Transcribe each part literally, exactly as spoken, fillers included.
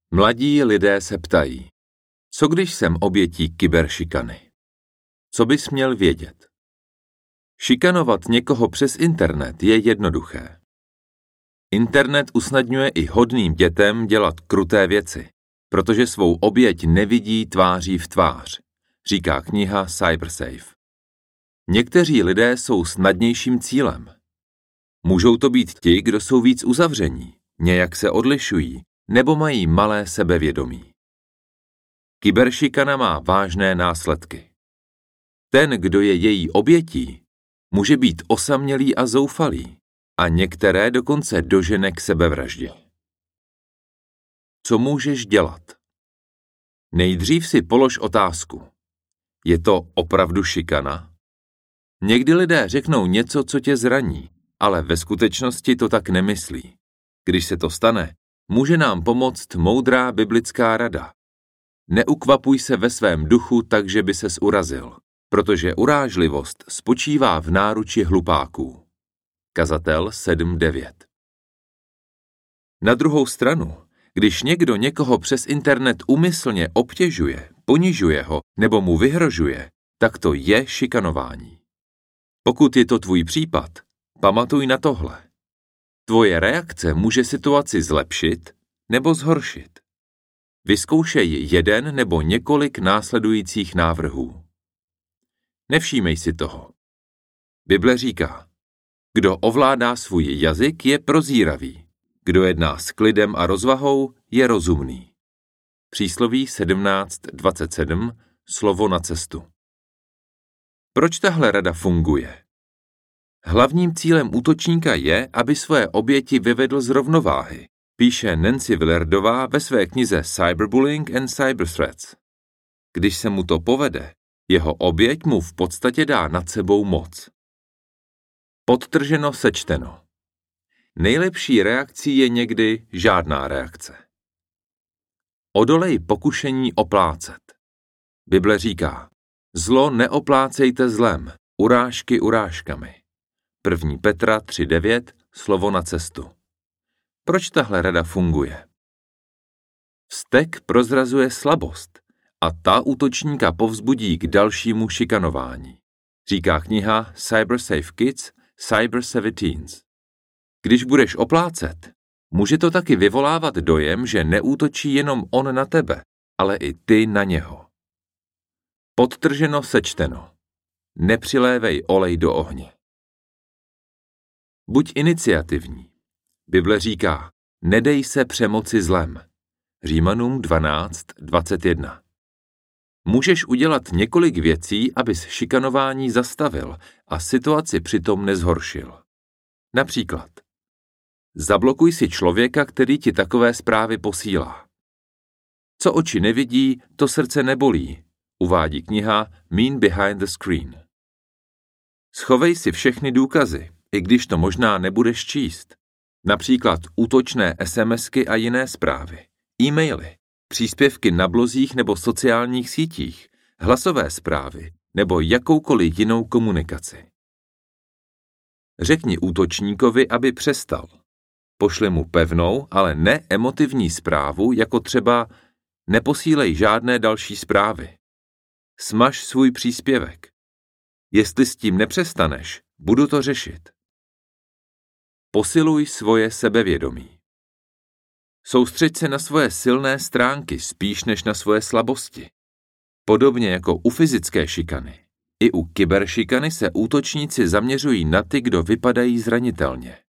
Mladí lidé se ptají, co když jsem obětí kyberšikany? Co bys měl vědět? Šikanovat někoho přes internet je jednoduché. Internet usnadňuje i hodným dětem dělat kruté věci, protože svou oběť nevidí tváří v tvář, říká kniha Cybersafe. Někteří lidé jsou snadnějším cílem. Můžou to být ti, kdo jsou víc uzavření, nějak se odlišují, nebo mají malé sebevědomí. Kyberšikana má vážné následky. Ten, kdo je její obětí, může být osamělý a zoufalý a některé dokonce dožene k sebevraždě. Co můžeš dělat? Nejdřív si polož otázku. Je to opravdu šikana? Někdy lidé řeknou něco, co tě zraní, ale ve skutečnosti to tak nemyslí. Když se to stane, může nám pomoct moudrá biblická rada. Neukvapuj se ve svém duchu tak, že by ses urazil, protože urážlivost spočívá v náruči hlupáků. Kazatel sedm devět. Na druhou stranu, když někdo někoho přes internet úmyslně obtěžuje, ponižuje ho nebo mu vyhrožuje, tak to je šikanování. Pokud je to tvůj případ, pamatuj na tohle. Tvoje reakce může situaci zlepšit nebo zhoršit. Vyzkoušej jeden nebo několik následujících návrhů. Nevšímej si toho. Bible říká, kdo ovládá svůj jazyk, je prozíravý. Kdo jedná s klidem a rozvahou, je rozumný. Přísloví sedmnáct dvacet sedm, slovo na cestu. Proč tahle rada funguje? Hlavním cílem útočníka je, aby své oběti vyvedl z rovnováhy, píše Nancy Willardová ve své knize Cyberbullying and Cyberthreats. Když se mu to povede, jeho oběť mu v podstatě dá nad sebou moc. Podtrženo sečteno. Nejlepší reakcí je někdy žádná reakce. Odolej pokušení oplácet. Bible říká, zlo neoplácejte zlem, urážky urážkami. první Petra tři devět, slovo na cestu. Proč tahle rada funguje? Vztek prozrazuje slabost a ta útočníka povzbudí k dalšímu šikanování. Říká kniha Cybersafe Kids, Cyber Seventeens. Když budeš oplácet, může to taky vyvolávat dojem, že neútočí jenom on na tebe, ale i ty na něho. Podtrženo sečteno. Nepřilévej olej do ohně. Buď iniciativní. Bible říká, nedej se přemoci zlem. Římanům dvanáct dvacet jedna. Můžeš udělat několik věcí, abys šikanování zastavil a situaci přitom nezhoršil. Například, zablokuj si člověka, který ti takové zprávy posílá. Co oči nevidí, to srdce nebolí, uvádí kniha Mean Behind the Screen. Schovej si všechny důkazy, i když to možná nebudeš číst. Například útočné SMSky a jiné zprávy, e-maily, příspěvky na blozích nebo sociálních sítích, hlasové zprávy nebo jakoukoliv jinou komunikaci. Řekni útočníkovi, aby přestal. Pošli mu pevnou, ale ne emotivní zprávu, jako třeba neposílej žádné další zprávy. Smaž svůj příspěvek. Jestli s tím nepřestaneš, budu to řešit. Posiluj svoje sebevědomí. Soustřeď se na svoje silné stránky spíš než na svoje slabosti. Podobně jako u fyzické šikany, i u kyberšikany se útočníci zaměřují na ty, kdo vypadají zranitelně.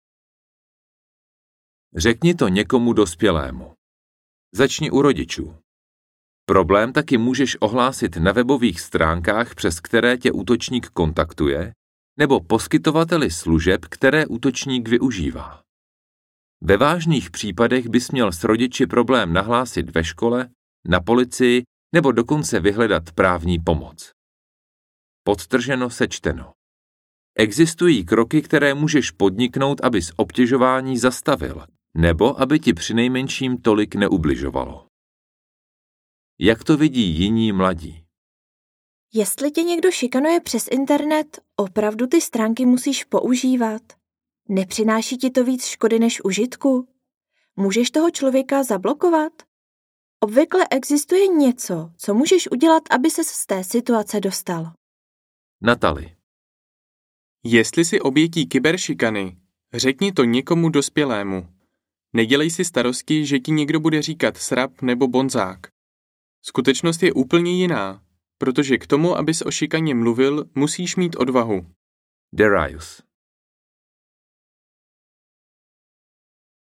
Řekni to někomu dospělému. Začni u rodičů. Problém taky můžeš ohlásit na webových stránkách, přes které tě útočník kontaktuje, nebo poskytovateli služeb, které útočník využívá. Ve vážných případech bys měl s rodiči problém nahlásit ve škole, na policii nebo dokonce vyhledat právní pomoc. Podtrženo sečteno. Existují kroky, které můžeš podniknout, abys obtěžování zastavil, nebo aby ti přinejmenším tolik neubližovalo. Jak to vidí jiní mladí? Jestli tě někdo šikanuje přes internet, opravdu ty stránky musíš používat. Nepřináší ti to víc škody než užitku? Můžeš toho člověka zablokovat? Obvykle existuje něco, co můžeš udělat, aby ses z té situace dostal. Natalie. Jestli jsi obětí kyberšikany, řekni to někomu dospělému. Nedělej si starosti, že ti někdo bude říkat srab nebo bonzák. Skutečnost je úplně jiná, protože k tomu, abys o šikaně mluvil, musíš mít odvahu. Darius.